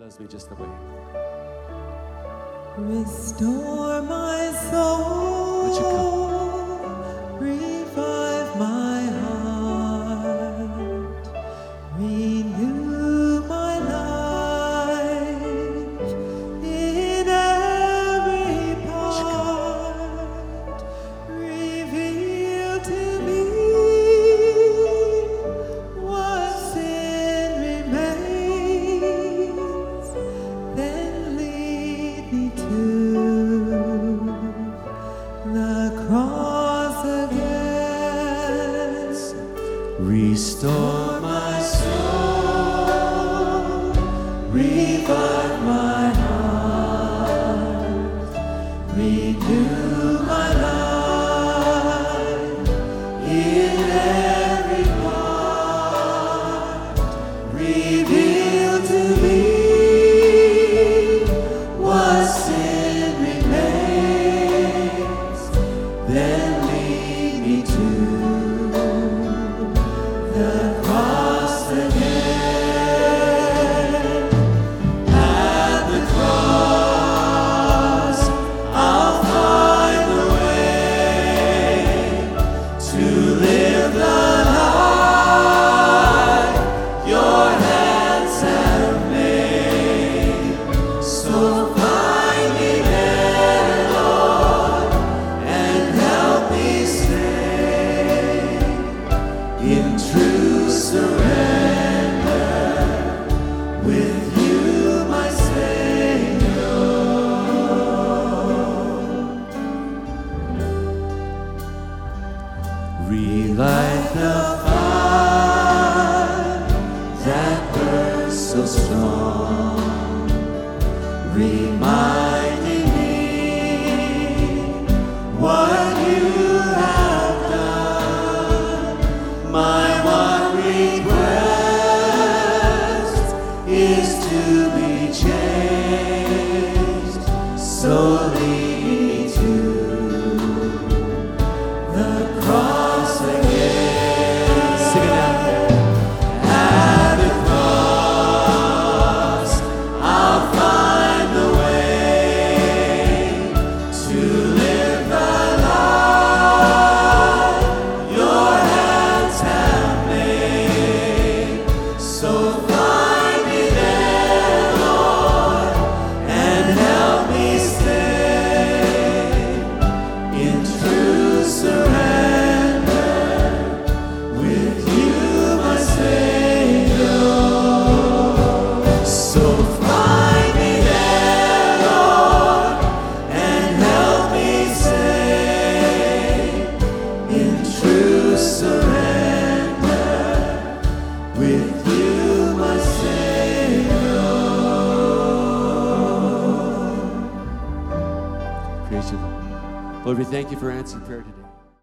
loves me just the way. Restore my soul. Would you come? Revive my heart. Renew my life in every part. Reveal to me what sin remains. Then lead me to the cross again. Restore my soul, revive my heart, renew my life in every part. Reveal to me what sin remains, then lead me to the cross again. At the cross, I'll find the way to live the life your hands have made. So find me there, Lord, and help me stay in true surrender with you, my Savior. Relight the fire that burns so strong, reminding me what you have done. My one request is to be changed, so lead me to the cross again. Sing it out. At the cross, I'll find the way to live the life your hands have made. So find me there, Lord, and help me stay in true surrender with you, my Savior. So find me there, Lord, and help me stay in true surrender with you, my Savior. Praise you, Lord. Lord, we thank you for answering prayer today.